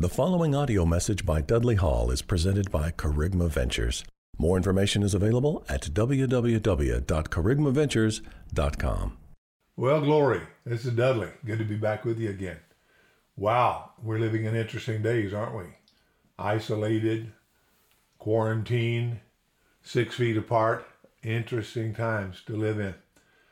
The following audio message by Dudley Hall is presented by Kerygma Ventures. More information is available at www.kerygmaventures.com. Well, glory. This is Dudley. Good to be back with you again. Wow, we're living in interesting days, aren't we? Isolated, quarantined, 6 feet apart. Interesting times to live in.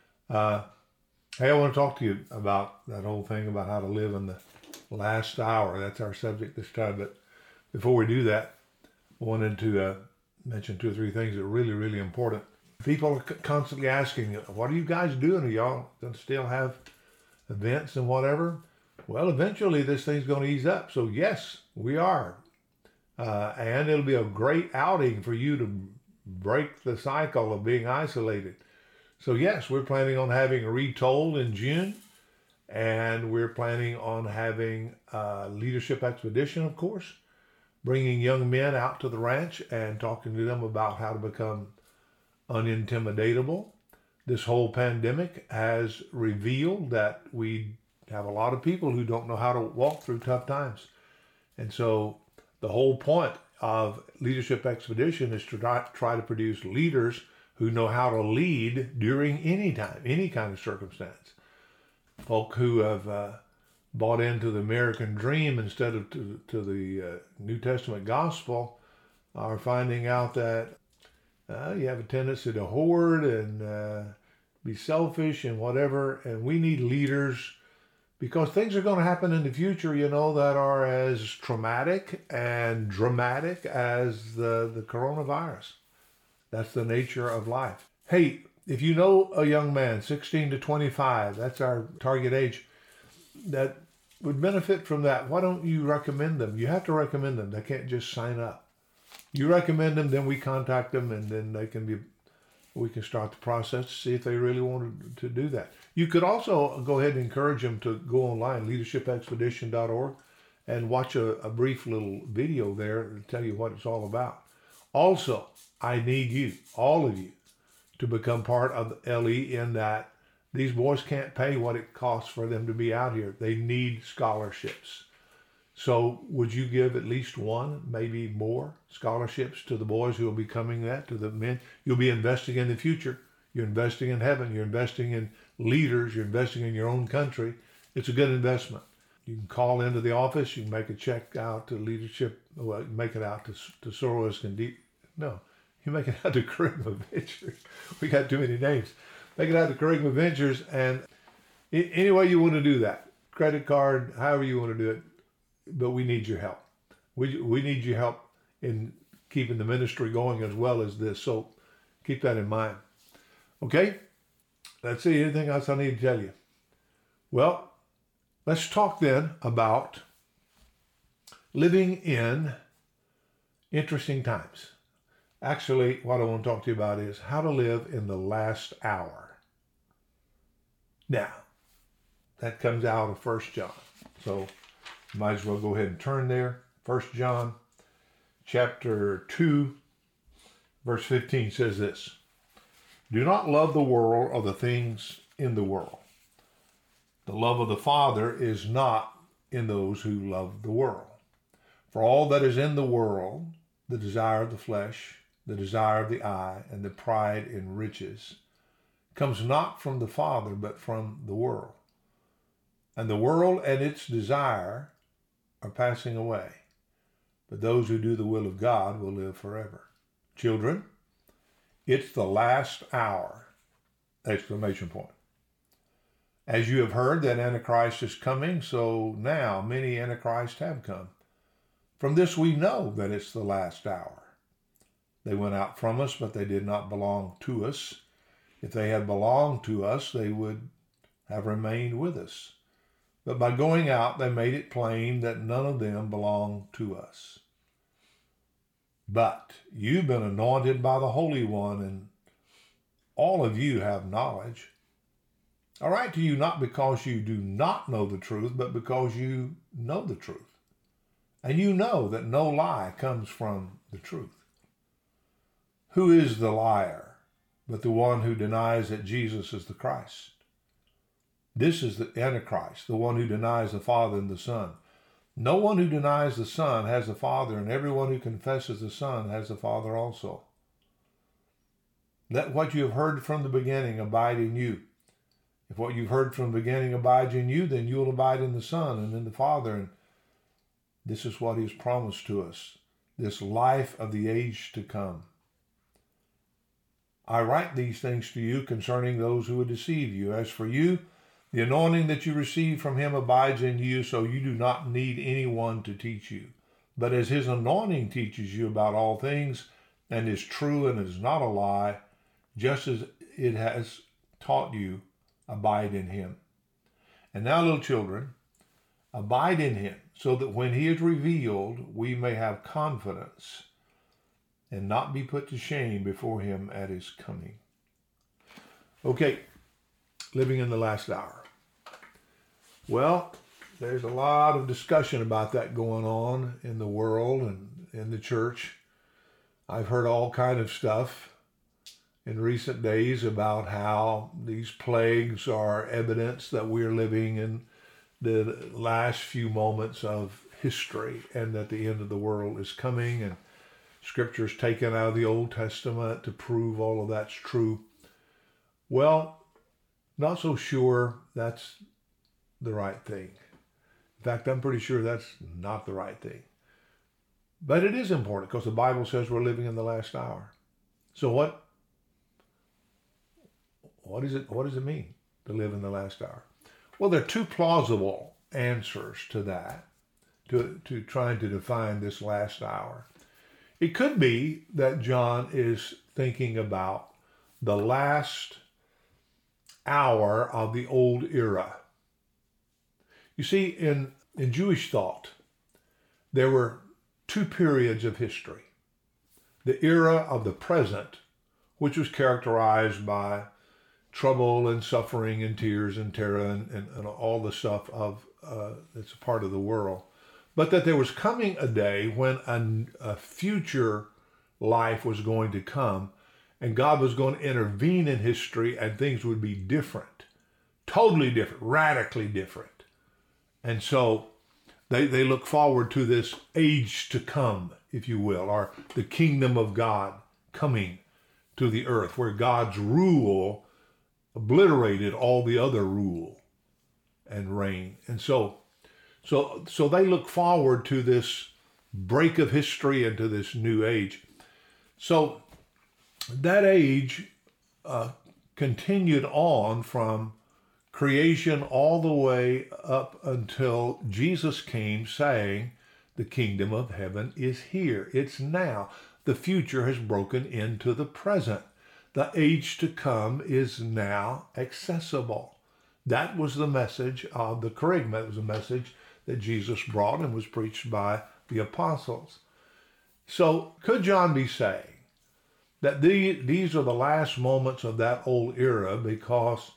Hey, I want to talk to you about that whole thing about how to live in the last hour. That's our subject this time. But before we do that, I wanted to mention 2 or 3 things that are really, really important. People are constantly asking, what are you guys doing? Are y'all going to still have events and whatever? Well, eventually this thing's going to ease up. So yes, we are. And it'll be a great outing for you to break the cycle of being isolated. So yes, we're planning on having Retold in June. And we're planning on having a leadership expedition, of course, bringing young men out to the ranch and talking to them about how to become unintimidatable. This whole pandemic has revealed that we have a lot of people who don't know how to walk through tough times. And so the whole point of Leadership Expedition is to try to produce leaders who know how to lead during any time, any kind of circumstance. Folk who have bought into the American dream instead of to the New Testament gospel are finding out that you have a tendency to hoard and be selfish and whatever. And we need leaders because things are going to happen in the future, that are as traumatic and dramatic as the coronavirus. That's the nature of life. Hey, if you know a young man, 16 to 25, that's our target age, that would benefit from that, why don't you recommend them? You have to recommend them. They can't just sign up. You recommend them, then we contact them, and then we can start the process to see if they really wanted to do that. You could also go ahead and encourage them to go online, leadershipexpedition.org, and watch a brief little video there to tell you what it's all about. Also, I need you, all of you, to become part of LE in that these boys can't pay what it costs for them to be out here. They need scholarships. So would you give at least one, maybe more scholarships to the boys who will be coming to the men? You'll be investing in the future. You're investing in heaven. You're investing in leaders. You're investing in your own country. It's a good investment. You can call into the office. You can make a check out to leadership. Well, make it out to Soros and No. You make it out to Kerygma Ventures. We got too many names. Make it out to Kerygma Ventures, and any way you want to do that, credit card, however you want to do it, but we need your help. We need your help in keeping the ministry going as well as this, so keep that in mind. Okay? Let's see, anything else I need to tell you? Well, let's talk then about living in interesting times. Actually, what I want to talk to you about is how to live in the last hour. Now, that comes out of 1 John. So, you might as well go ahead and turn there. 1 John chapter 2, verse 15 says this. Do not love the world or the things in the world. The love of the Father is not in those who love the world. For all that is in the world, the desire of the flesh, the desire of the eye, and the pride in riches, comes not from the Father, but from the world. And the world and its desire are passing away, but those who do the will of God will live forever. Children, it's the last hour! Exclamation point. As you have heard that Antichrist is coming, so now many Antichrists have come. From this we know that it's the last hour. They went out from us, but they did not belong to us. If they had belonged to us, they would have remained with us. But by going out, they made it plain that none of them belonged to us. But you've been anointed by the Holy One, and all of you have knowledge. I write to you not because you do not know the truth, but because you know the truth. And you know that no lie comes from the truth. Who is the liar but the one who denies that Jesus is the Christ? This is the Antichrist, the one who denies the Father and the Son. No one who denies the Son has the Father, and everyone who confesses the Son has the Father also. Let what you have heard from the beginning abide in you. If what you've heard from the beginning abides in you, then you'll abide in the Son and in the Father. And this is what He's promised to us, this life of the age to come. I write these things to you concerning those who would deceive you. As for you, the anointing that you receive from Him abides in you, so you do not need anyone to teach you. But as His anointing teaches you about all things, and is true and is not a lie, just as it has taught you, abide in Him. And now, little children, abide in Him, so that when He is revealed, we may have confidence and not be put to shame before Him at His coming. Okay, living in the last hour. Well, there's a lot of discussion about that going on in the world and in the church. I've heard all kind of stuff in recent days about how these plagues are evidence that we're living in the last few moments of history and that the end of the world is coming, and Scripture's taken out of the Old Testament to prove all of that's true. Well, not so sure that's the right thing. In fact, I'm pretty sure that's not the right thing. But it is important because the Bible says we're living in the last hour. So what does it mean to live in the last hour? Well, there are two plausible answers to that, to trying to define this last hour. It could be that John is thinking about the last hour of the old era. You see, in Jewish thought, there were two periods of history. The era of the present, which was characterized by trouble and suffering and tears and terror and all the stuff of that's a part of the world. But that there was coming a day when a future life was going to come, and God was going to intervene in history, and things would be different, totally different, radically different. And so they look forward to this age to come, if you will, or the kingdom of God coming to the earth, where God's rule obliterated all the other rule and reign. And so they look forward to this break of history into this new age. So that age continued on from creation all the way up until Jesus came saying, the kingdom of heaven is here. It's now. The future has broken into the present. The age to come is now accessible. That was the message of the Kerygma. It was a message that Jesus brought and was preached by the apostles. So could John be saying that these are the last moments of that old era because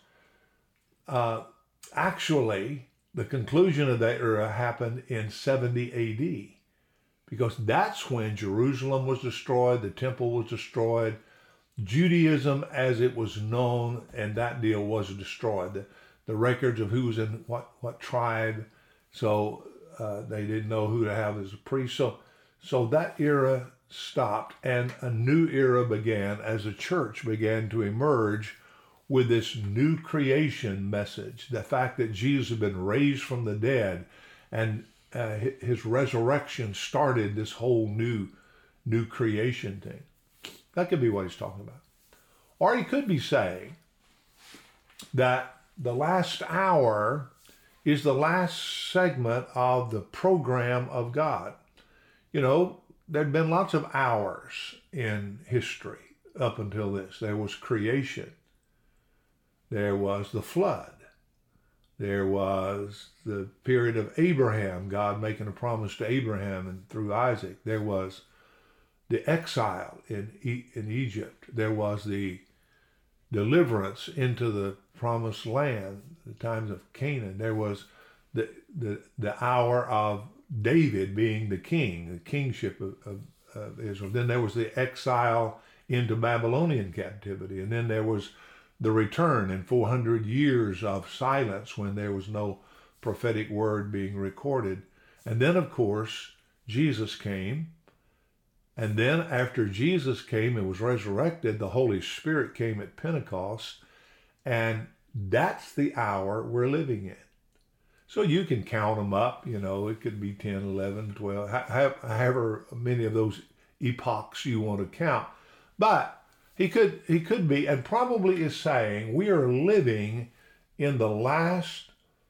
actually the conclusion of that era happened in 70 A.D. because that's when Jerusalem was destroyed, the temple was destroyed, Judaism as it was known, and that deal was destroyed. The records of who was in what tribe, so they didn't know who to have as a priest. So that era stopped, and a new era began as the church began to emerge with this new creation message. The fact that Jesus had been raised from the dead, and his resurrection started this whole new creation thing. That could be what he's talking about. Or he could be saying that the last hour is the last segment of the program of God. You know, there'd been lots of hours in history up until this. There was creation. There was the flood. There was the period of Abraham, God making a promise to Abraham and through Isaac. There was the exile in Egypt. There was the deliverance into the promised land, the times of Canaan. There was the hour of David being the king, the kingship of Israel. Then there was the exile into Babylonian captivity. And then there was the return in 400 years of silence when there was no prophetic word being recorded. And then, of course, Jesus came. And then after Jesus came and was resurrected, the Holy Spirit came at Pentecost. And that's the hour we're living in. So you can count them up, it could be 10, 11, 12, however many of those epochs you want to count. But he could be, and probably is saying, we are living in the last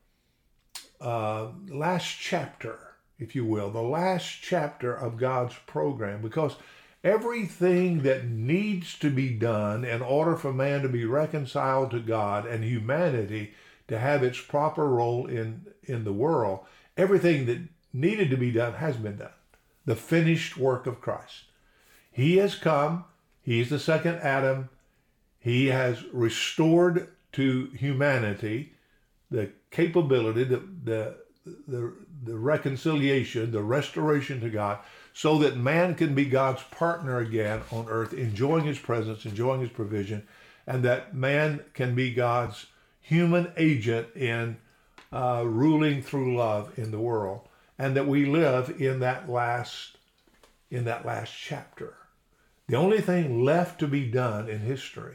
chapter, if you will, the last chapter of God's program, because everything that needs to be done in order for man to be reconciled to God and humanity to have its proper role in the world, everything that needed to be done has been done. The finished work of Christ. He has come. He's the second Adam. He has restored to humanity the capability, the reconciliation, the restoration to God, so that man can be God's partner again on earth, enjoying his presence, enjoying his provision, and that man can be God's human agent in ruling through love in the world, and that we live in that last chapter. The only thing left to be done in history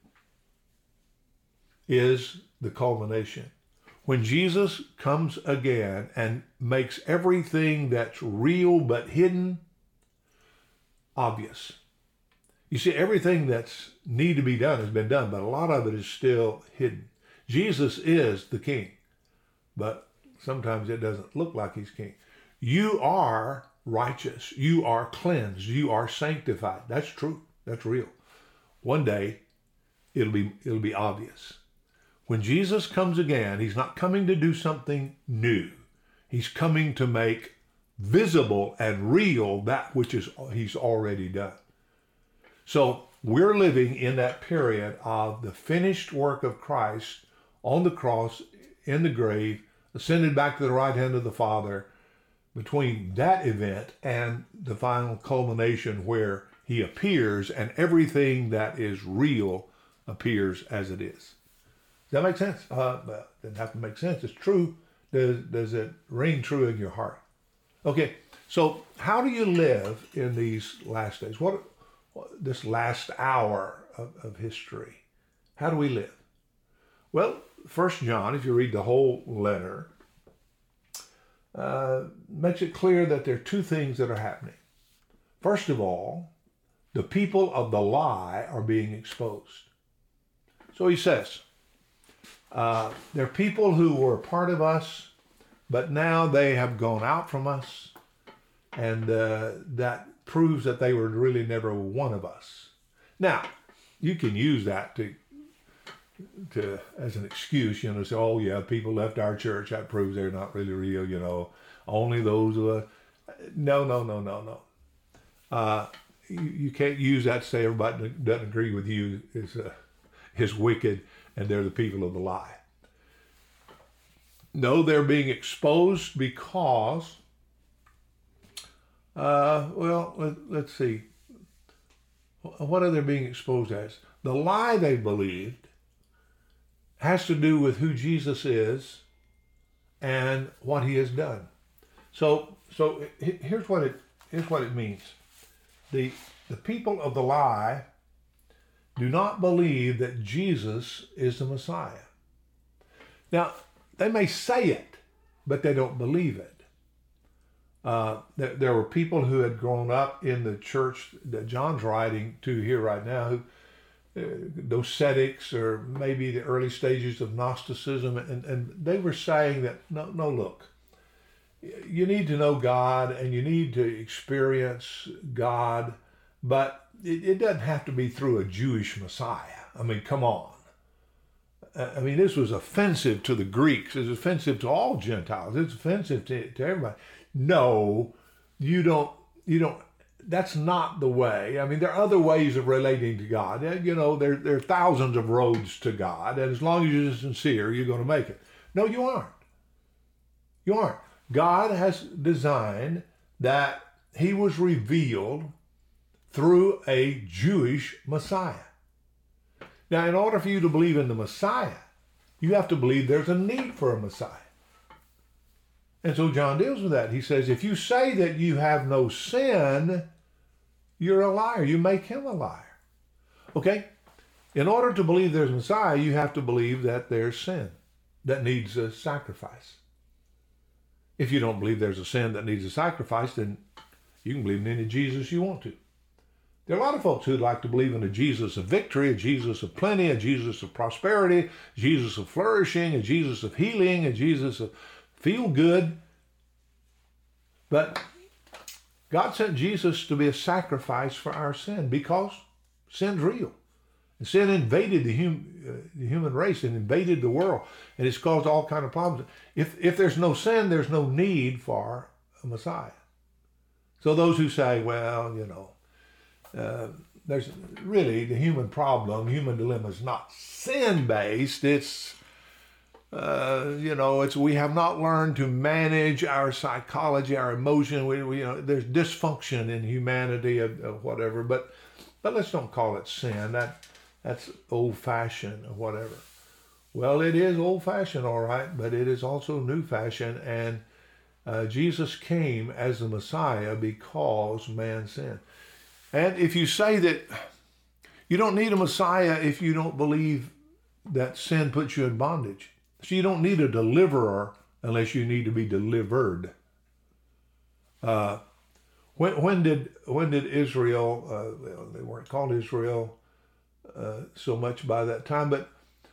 is the culmination. When Jesus comes again and makes everything that's real but hidden obvious. You see, everything that's need to be done has been done, but a lot of it is still hidden. Jesus is the king, but sometimes it doesn't look like he's king. You are righteous. You are cleansed. You are sanctified. That's true. That's real. One day, it'll be obvious. When Jesus comes again, he's not coming to do something new. He's coming to make visible and real that which he's already done. So we're living in that period of the finished work of Christ on the cross, in the grave, ascended back to the right hand of the Father, between that event and the final culmination where he appears and everything that is real appears as it is. Does that make sense? Well, it doesn't have to make sense. It's true. Does it ring true in your heart? Okay, so how do you live in these last days? What this last hour of history? How do we live? Well, 1 John, if you read the whole letter, makes it clear that there are two things that are happening. First of all, the people of the lie are being exposed. So he says, there are people who were part of us, but now they have gone out from us, and that proves that they were really never one of us. Now, you can use that to as an excuse, say, oh yeah, people left our church, that proves they're not really real, only those of us. No. You can't use that to say everybody that doesn't agree with you is wicked and they're the people of the lie. No, they're being exposed because, let's see. What are they being exposed as? The lie they believed has to do with who Jesus is and what he has done. So here's what it means. The people of the lie do not believe that Jesus is the Messiah. Now, they may say it, but they don't believe it. There were people who had grown up in the church that John's writing to here right now, Docetics, or maybe the early stages of Gnosticism, and they were saying that, no, look, you need to know God and you need to experience God, but it doesn't have to be through a Jewish Messiah. I mean, come on. I mean, this was offensive to the Greeks. It's offensive to all Gentiles. It's offensive to everybody. No, you don't, that's not the way. I mean, there are other ways of relating to God. There are thousands of roads to God, and as long as you're sincere, you're going to make it. No, you aren't. You aren't. God has designed that he was revealed through a Jewish Messiah. Now, in order for you to believe in the Messiah, you have to believe there's a need for a Messiah. And so John deals with that. He says, if you say that you have no sin, you're a liar. You make him a liar. Okay? In order to believe there's a Messiah, you have to believe that there's sin that needs a sacrifice. If you don't believe there's a sin that needs a sacrifice, then you can believe in any Jesus you want to. There are a lot of folks who'd like to believe in a Jesus of victory, a Jesus of plenty, a Jesus of prosperity, a Jesus of flourishing, a Jesus of healing, a Jesus of feel good. But God sent Jesus to be a sacrifice for our sin because sin's real. And sin invaded the human race and invaded the world, and it's caused all kinds of problems. If there's no sin, there's no need for a Messiah. So those who say, well, there's really the human problem, human dilemma is not sin-based. It's, we have not learned to manage our psychology, our emotion. There's dysfunction in humanity of whatever, but let's don't call it sin. That's old-fashioned or whatever. Well, it is old-fashioned, all right, but it is also new-fashioned, and Jesus came as the Messiah because man sinned. And if you say that you don't need a Messiah if you don't believe that sin puts you in bondage. So you don't need a deliverer unless you need to be delivered. When did Israel, they weren't called Israel so much by that time, but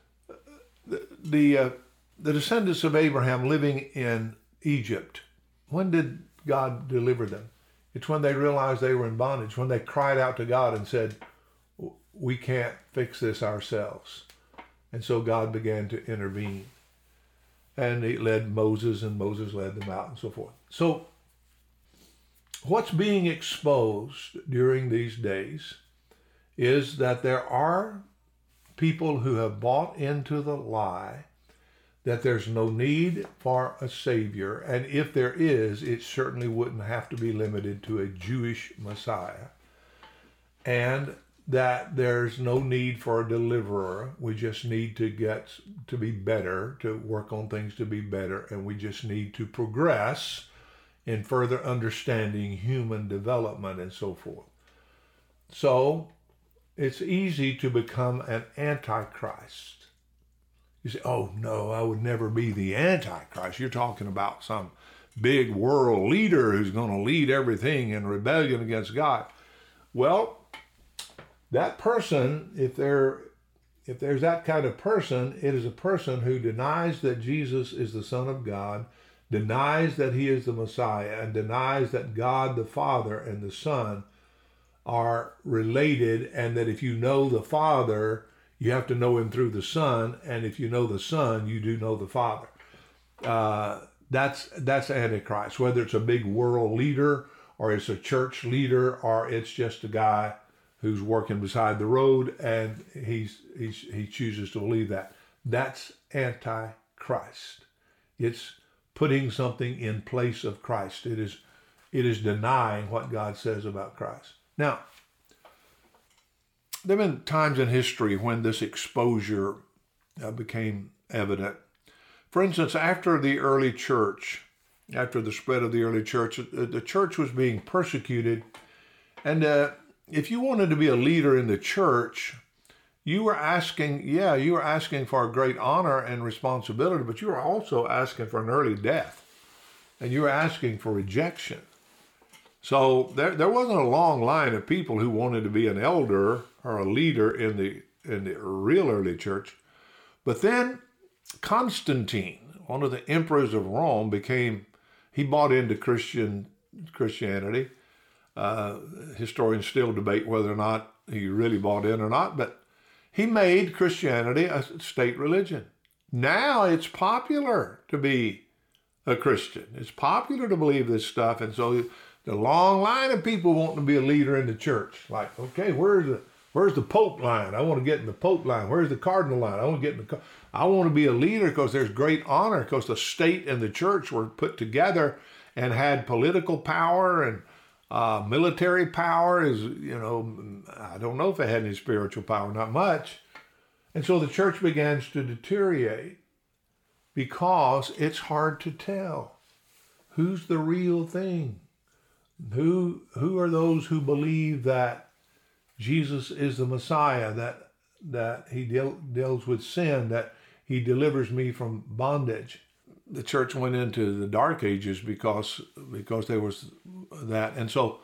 the descendants of Abraham living in Egypt, when did God deliver them? It's when they realized they were in bondage, when they cried out to God and said, we can't fix this ourselves. And so God began to intervene. And he led Moses, and Moses led them out, and so forth. So what's being exposed during these days is that there are people who have bought into the lie that there's no need for a Savior, and if there is, it certainly wouldn't have to be limited to a Jewish Messiah, and that there's no need for a deliverer. We just need to get to be better, to work on things to be better, and we just need to progress in further understanding human development and so forth. So it's easy to become an antichrist. You say, oh no, I would never be the Antichrist. You're talking about some big world leader who's going to lead everything in rebellion against God. Well, that person, if there's that kind of person, it is a person who denies that Jesus is the Son of God, denies that he is the Messiah, and denies that God the Father and the Son are related, and that if you know the Father, you have to know him through the Son, and if you know the Son, you do know the Father. That's Antichrist, whether it's a big world leader, or it's a church leader, or it's just a guy who's working beside the road, and he chooses to believe that. That's Antichrist. It's putting something in place of Christ. It is denying what God says about Christ. Now, there have been times in history when this exposure became evident. For instance, after the early church, after the spread of the early church, the church was being persecuted. And if you wanted to be a leader in the church, you were asking for a great honor and responsibility, but you were also asking for an early death. And you were asking for rejection. So there wasn't a long line of people who wanted to be an elder or a leader in the real early church. But then Constantine, one of the emperors of Rome, he bought into Christianity. Historians still debate whether or not he really bought in or not, but he made Christianity a state religion. Now it's popular to be a Christian. It's popular to believe this stuff, and so the long line of people wanting to be a leader in the church. Like, okay, where's the Pope line? I want to get in the Pope line. Where's the Cardinal line? I want to get in I want to be a leader because there's great honor, because the state and the church were put together and had political power and military power. I don't know if it had any spiritual power, not much. And so the church begins to deteriorate because it's hard to tell. Who's the real thing? Who are those who believe that Jesus is the Messiah, that he deals with sin, that he delivers me from bondage? The church went into the Dark Ages because there was that. And so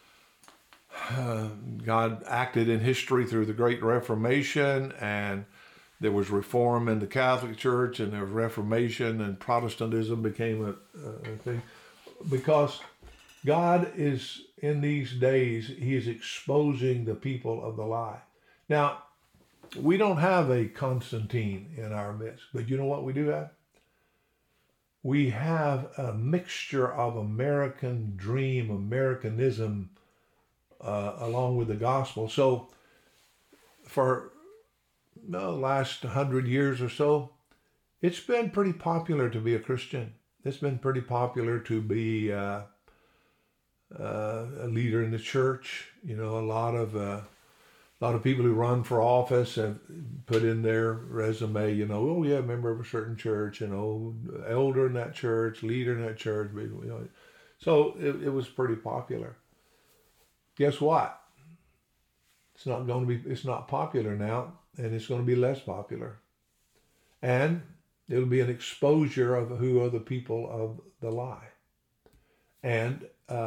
God acted in history through the Great Reformation, and there was reform in the Catholic Church, and there was Reformation, and Protestantism became a thing. Because God is, in these days, he is exposing the people of the lie. Now, we don't have a Constantine in our midst, but you know what we do have? We have a mixture of American dream, Americanism, along with the gospel. So for the last 100 years or so, it's been pretty popular to be a Christian. It's been pretty popular to be a leader in the church. You know, a lot of people who run for office have put in their resume, you know, oh yeah, member of a certain church, you know, elder in that church, leader in that church. You know. So it was pretty popular. Guess what? It's not popular now, and it's going to be less popular. And it'll be an exposure of who are the people of the lie. And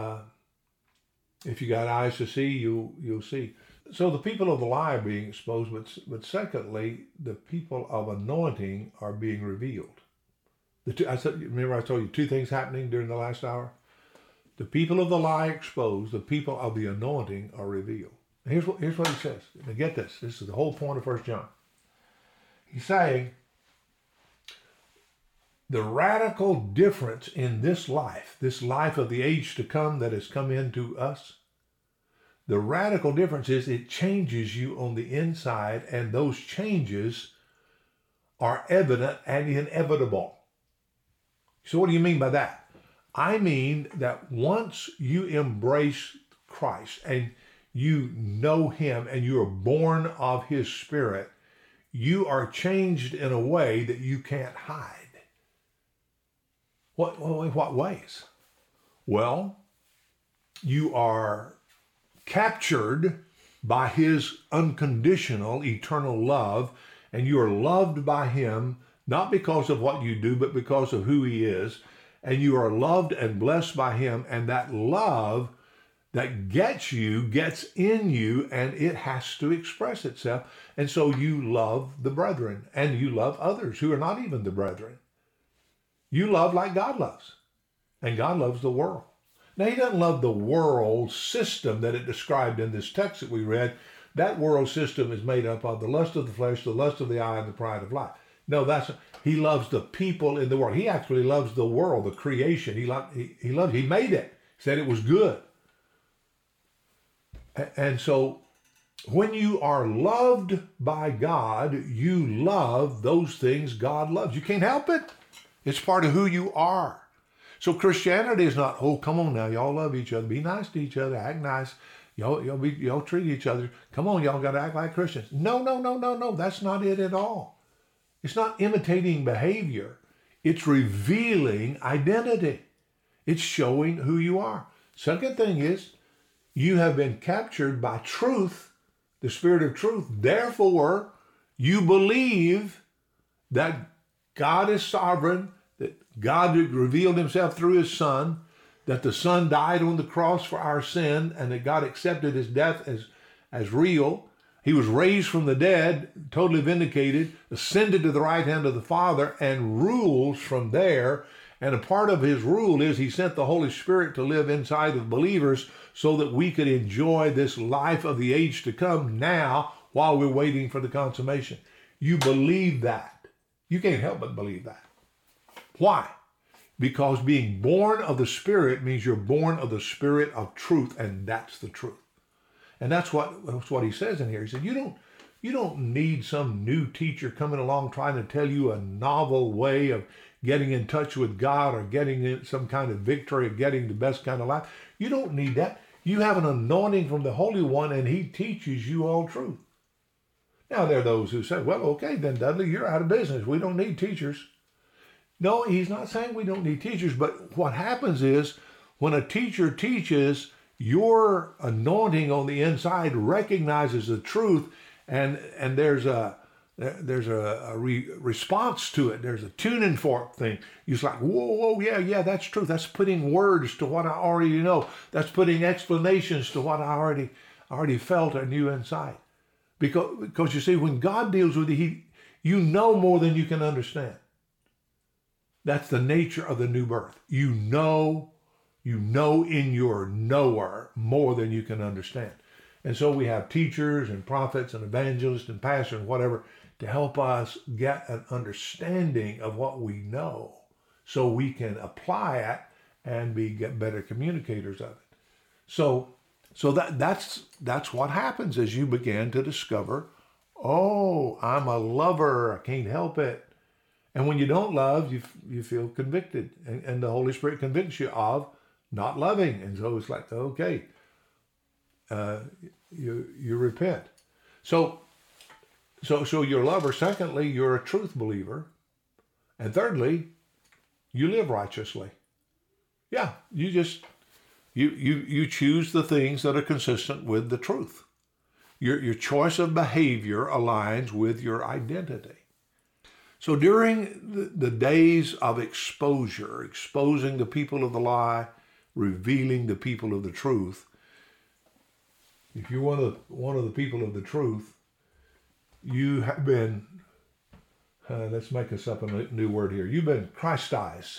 if you got eyes to see, you'll see. So the people of the lie are being exposed, but secondly, the people of anointing are being revealed. Remember I told you two things happening during the last hour? The people of the lie exposed, the people of the anointing are revealed. And here's what he says. Now get this. This is the whole point of 1 John. He's saying the radical difference in this life of the age to come that has come into us, the radical difference is it changes you on the inside, and those changes are evident and inevitable. So what do you mean by that? I mean that once you embrace Christ and you know him and you are born of his Spirit, you are changed in a way that you can't hide. What ways? Well, you are captured by his unconditional eternal love, and you are loved by him not because of what you do, but because of who he is. And you are loved and blessed by him, and that love that gets in you, and it has to express itself. And so you love the brethren, and you love others who are not even the brethren. You love like God loves, and God loves the world. Now, he doesn't love the world system that it described in this text that we read. That world system is made up of the lust of the flesh, the lust of the eye, and the pride of life. No, he loves the people in the world. He actually loves the world, the creation. He made it. He said it was good. And so when you are loved by God, you love those things God loves. You can't help it. It's part of who you are. So Christianity is not, oh, come on now, y'all love each other. Be nice to each other. Act nice. Y'all treat each other. Come on, y'all got to act like Christians. No. That's not it at all. It's not imitating behavior. It's revealing identity. It's showing who you are. Second thing is, you have been captured by truth, the Spirit of truth. Therefore, you believe that God is sovereign, that God revealed himself through his Son, that the Son died on the cross for our sin, and that God accepted his death as real. He was raised from the dead, totally vindicated, ascended to the right hand of the Father, and rules from there. And a part of his rule is he sent the Holy Spirit to live inside of believers so that we could enjoy this life of the age to come now while we're waiting for the consummation. You believe that. You can't help but believe that. Why? Because being born of the Spirit means you're born of the Spirit of truth, and that's the truth. And that's what he says in here. He said, you don't need some new teacher coming along trying to tell you a novel way of getting in touch with God or getting some kind of victory or getting the best kind of life. You don't need that. You have an anointing from the Holy One, and he teaches you all truth. Now, there are those who say, well, okay, then, Dudley, you're out of business. We don't need teachers. No, he's not saying we don't need teachers, but what happens is when a teacher teaches, your anointing on the inside recognizes the truth, and there's a response to it. There's a tuning fork thing. You're like, whoa, yeah, that's true. That's putting words to what I already know. That's putting explanations to what I already felt or knew inside. Because you see, when God deals with you, you know more than you can understand. That's the nature of the new birth. You know in your knower more than you can understand. And so we have teachers and prophets and evangelists and pastors and whatever to help us get an understanding of what we know so we can apply it and get better communicators of it. So that's what happens as you begin to discover, oh, I'm a lover, I can't help it. And when you don't love, you feel convicted, and the Holy Spirit convicts you of not loving. And so it's like, okay, you repent. So you're a lover. Secondly, you're a truth believer. And thirdly, you live righteously. Yeah, you choose the things that are consistent with the truth. Your choice of behavior aligns with your identity. So during the days of exposure, exposing the people of the lie, revealing the people of the truth, if you're one of the people of the truth, you have been, let's make us up a new word here. You've been Christized.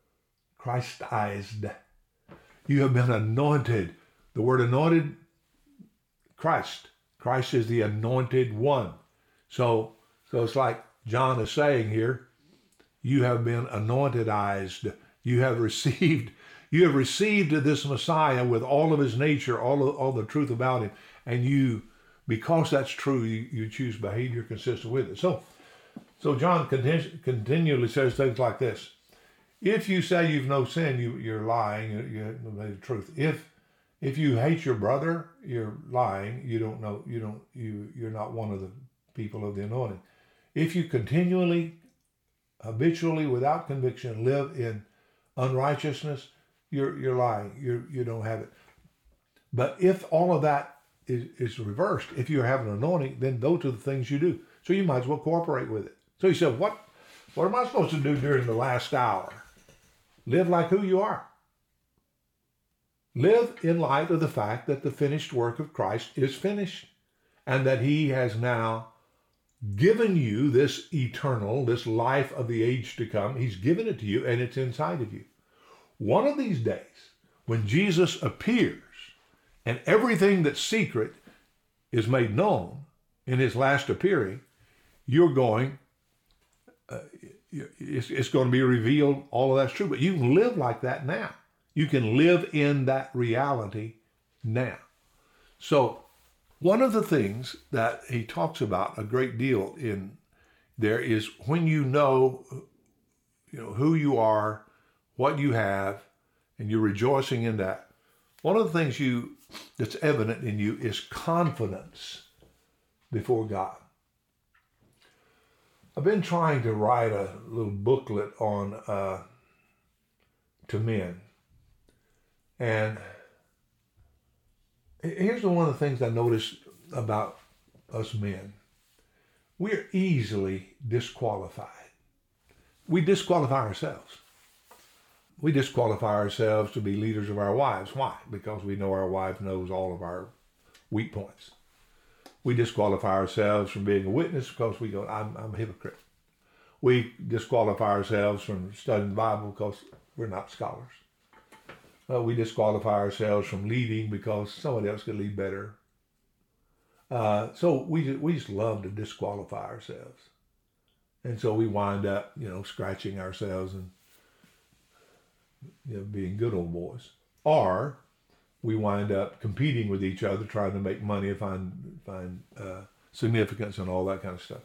You have been anointed. The word anointed, Christ. Christ is the anointed one. So it's like John is saying here, you have been anointedized. You have received this Messiah with all of his nature, all the truth about him. And because that's true, you choose behavior consistent with it. So John continually says things like this. If you say you've no sin, you're lying. You haven't made the truth. If you hate your brother, you're lying. You're not one of the people of the anointing. If you continually, habitually, without conviction, live in unrighteousness, you're lying. You don't have it. But if all of that is reversed, if you have an anointing, then those are the things you do. So you might as well cooperate with it. So he said, what am I supposed to do during the last hour? Live like who you are. Live in light of the fact that the finished work of Christ is finished, and that he has now given you this this life of the age to come. He's given it to you, and it's inside of you. One of these days, when Jesus appears and everything that's secret is made known in his last appearing, it's going to be revealed, all of that's true. But you can live like that now. You can live in that reality now. So one of the things that he talks about a great deal in there is when you know who you are, what you have, and you're rejoicing in that. One of the things that's evident in you is confidence before God. I've been trying to write a little booklet on to men. And here's one of the things I noticed about us men. We're easily disqualified. We disqualify ourselves. We disqualify ourselves to be leaders of our wives. Why? Because we know our wife knows all of our weak points. We disqualify ourselves from being a witness because we go, I'm a hypocrite. We disqualify ourselves from studying the Bible because we're not scholars. We disqualify ourselves from leading because somebody else could lead better. So we just love to disqualify ourselves. And so we wind up, scratching ourselves and being good old boys. Or we wind up competing with each other, trying to make money and find significance and all that kind of stuff.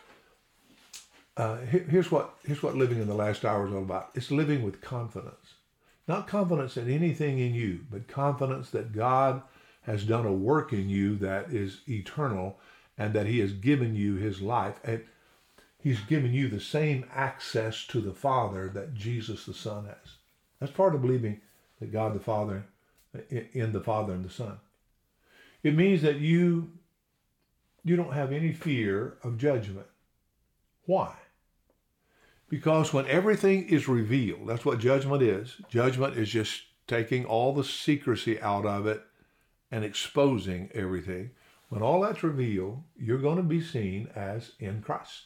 Here's what living in the last hour is all about. It's living with confidence. Not confidence in anything in you, but confidence that God has done a work in you that is eternal and that he has given you his life. And He's given you the same access to the Father that Jesus the Son has. That's part of believing that God the Father, in the Father and the Son. It means that you don't have any fear of judgment. Why? Because when everything is revealed, that's what judgment is. Judgment is just taking all the secrecy out of it and exposing everything. When all that's revealed, you're going to be seen as in Christ.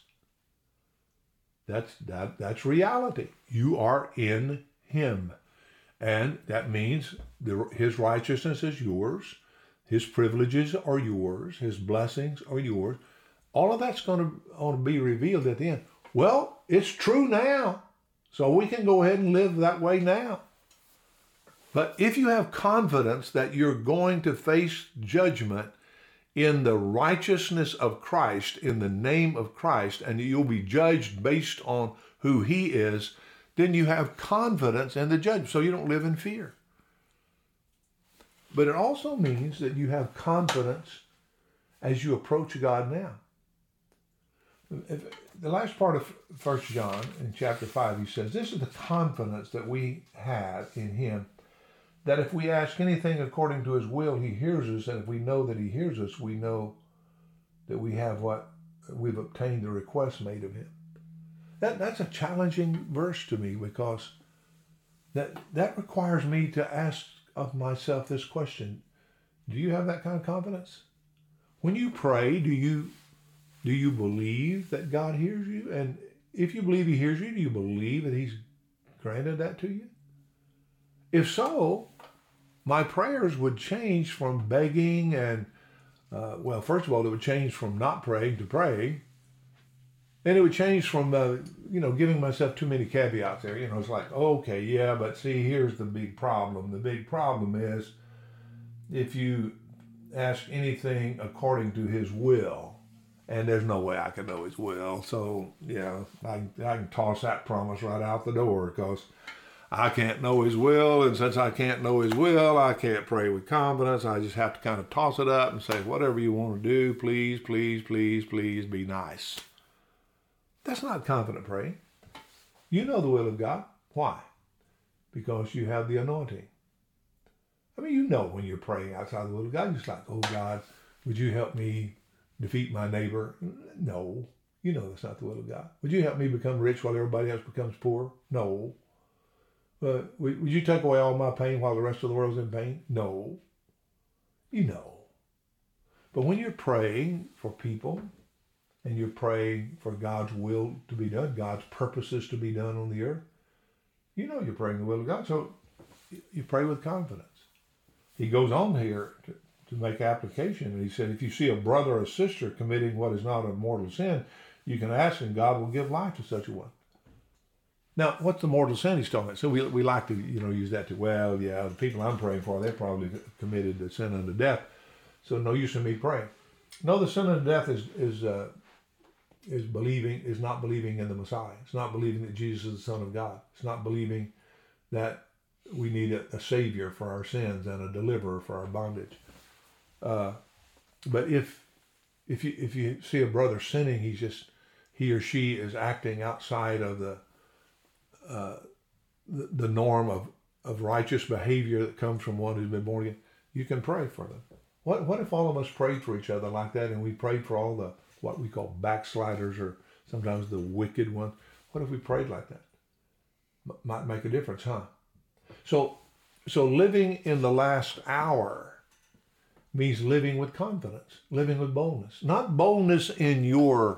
That's reality. You are in Him. And that means His righteousness is yours. His privileges are yours. His blessings are yours. All of that's going to be revealed at the end. Well, it's true now. So we can go ahead and live that way now. But if you have confidence that you're going to face judgment in the righteousness of Christ, in the name of Christ, and you'll be judged based on who He is, then you have confidence in the judgment, so you don't live in fear. But it also means that you have confidence as you approach God now. The last part of 1 John, in chapter 5, he says, this is the confidence that we have in Him, that if we ask anything according to His will, He hears us, and if we know that He hears us, we know that we have what we've obtained the request made of Him. That's a challenging verse to me, because that requires me to ask of myself this question: do you have that kind of confidence? When you pray, do you believe that God hears you? And if you believe He hears you, do you believe that He's granted that to you? If so, my prayers would change from begging and, first of all, it would change from not praying to praying. Then it would change from, giving myself too many caveats there. It's like, okay, yeah, but see, here's the big problem. The big problem is if you ask anything according to His will, and there's no way I can know His will. So, yeah, I can toss that promise right out the door, because I can't know His will, and since I can't know His will, I can't pray with confidence. I just have to kind of toss it up and say, whatever you want to do, please, please, please, please be nice. That's not confident praying. You know the will of God. Why? Because you have the anointing. I mean, you know when you're praying outside the will of God, you're just like, oh God, would you help me defeat my neighbor? No. You know that's not the will of God. Would you help me become rich while everybody else becomes poor? No. Would you take away all my pain while the rest of the world's in pain? No. You know. But when you're praying for people, and you're praying for God's will to be done, God's purposes to be done on the earth, you know you're praying the will of God. So you pray with confidence. He goes on here to make application, and he said, if you see a brother or sister committing what is not a mortal sin, you can ask, and God will give life to such a one. Now, what's the mortal sin he's talking about? So we like to use that to, the people I'm praying for, they probably committed the sin unto death, so no use in me praying. No, the sin unto death is not believing in the Messiah. It's not believing that Jesus is the Son of God. It's not believing that we need a Savior for our sins and a deliverer for our bondage. But if you see a brother sinning, he or she is acting outside of the norm of righteous behavior that comes from one who's been born again, you can pray for them. What if all of us prayed for each other like that, and we prayed for all the what we call backsliders, or sometimes the wicked ones? What if we prayed like that? Might make a difference, huh? So living in the last hour means living with confidence, living with boldness. Not boldness in your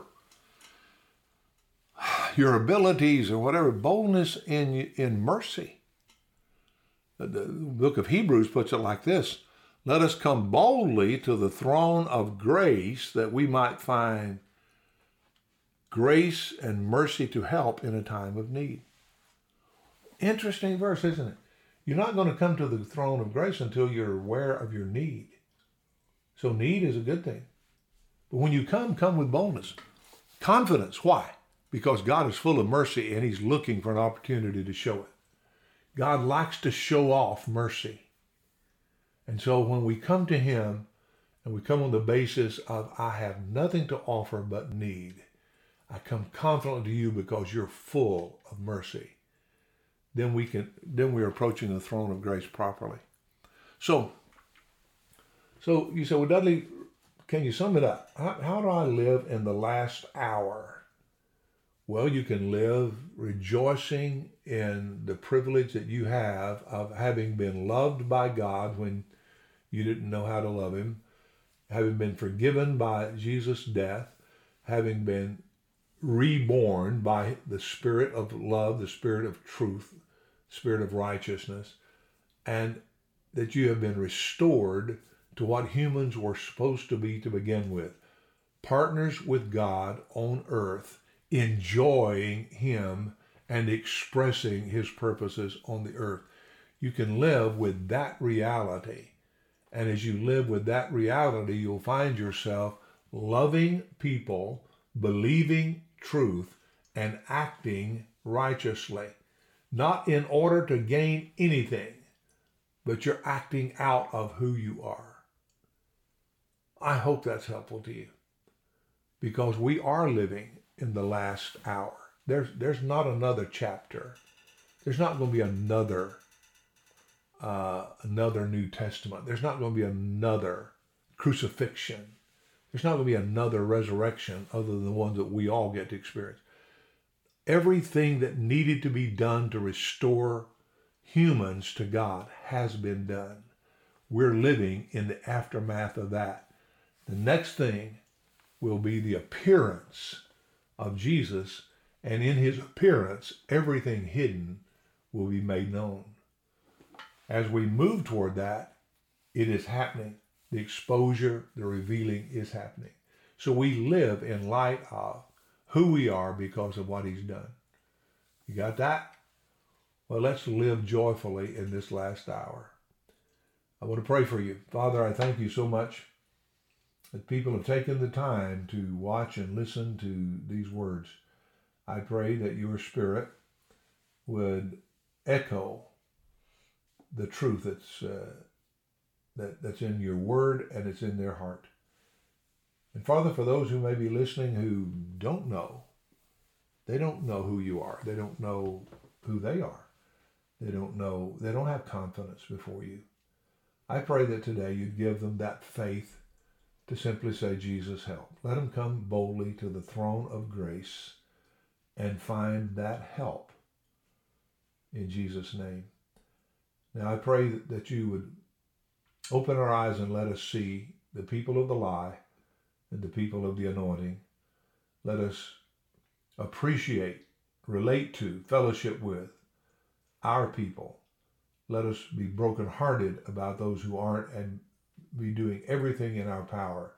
abilities or whatever, boldness in mercy. The book of Hebrews puts it like this: let us come boldly to the throne of grace, that we might find grace and mercy to help in a time of need. Interesting verse, isn't it? You're not going to come to the throne of grace until you're aware of your need. So need is a good thing. But when you come with boldness. Confidence. Why? Because God is full of mercy, and He's looking for an opportunity to show it. God likes to show off mercy. And so when we come to Him, and we come on the basis of, I have nothing to offer but need, I come confidently to you because you're full of mercy. Then we're approaching the throne of grace properly. So you say, well, Dudley, can you sum it up? How do I live in the last hour? Well, you can live rejoicing in the privilege that you have of having been loved by God when you didn't know how to love him, having been forgiven by Jesus' death, having been reborn by the Spirit of love, the Spirit of truth, Spirit of righteousness, and that you have been restored to what humans were supposed to be to begin with. Partners with God on earth, enjoying him and expressing his purposes on the earth. You can live with that reality. And as you live with that reality, you'll find yourself loving people, believing truth, and acting righteously. Not in order to gain anything, but you're acting out of who you are. I hope that's helpful to you, because we are living in the last hour. There's not another chapter. There's not going to be another New Testament. There's not going to be another crucifixion. There's not going to be another resurrection other than the ones that we all get to experience. Everything that needed to be done to restore humans to God has been done. We're living in the aftermath of that. The next thing will be the appearance of Jesus, and in his appearance, everything hidden will be made known. As we move toward that, it is happening. The exposure, the revealing is happening. So we live in light of who we are because of what he's done. You got that? Well, let's live joyfully in this last hour. I want to pray for you. Father, I thank you so much that people have taken the time to watch and listen to these words. I pray that your Spirit would echo the truth that's in your word and it's in their heart. And Father, for those who may be listening who don't know, they don't know who you are. They don't know who they are. They don't have confidence before you. I pray that today you'd give them that faith to simply say, Jesus, help. Let them come boldly to the throne of grace and find that help in Jesus' name. Now I pray that you would open our eyes and let us see the people of the lie and the people of the anointing. Let us appreciate, relate to, fellowship with our people. Let us be brokenhearted about those who aren't, and be doing everything in our power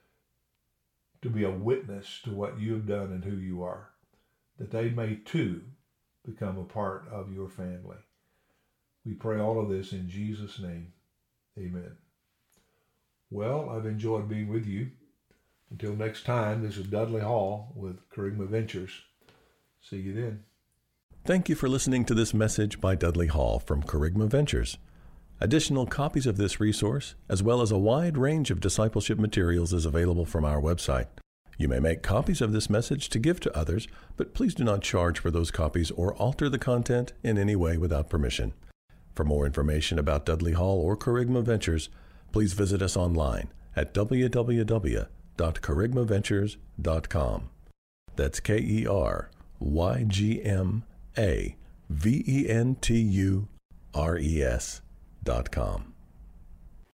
to be a witness to what you have done and who you are, that they may too become a part of your family. We pray all of this in Jesus' name. Amen. Well, I've enjoyed being with you. Until next time, this is Dudley Hall with Kerygma Ventures. See you then. Thank you for listening to this message by Dudley Hall from Kerygma Ventures. Additional copies of this resource, as well as a wide range of discipleship materials, is available from our website. You may make copies of this message to give to others, but please do not charge for those copies or alter the content in any way without permission. For more information about Dudley Hall or Kerygma Ventures, please visit us online at www.kerygmaventures.com. That's KERYGMAVENTURES.com.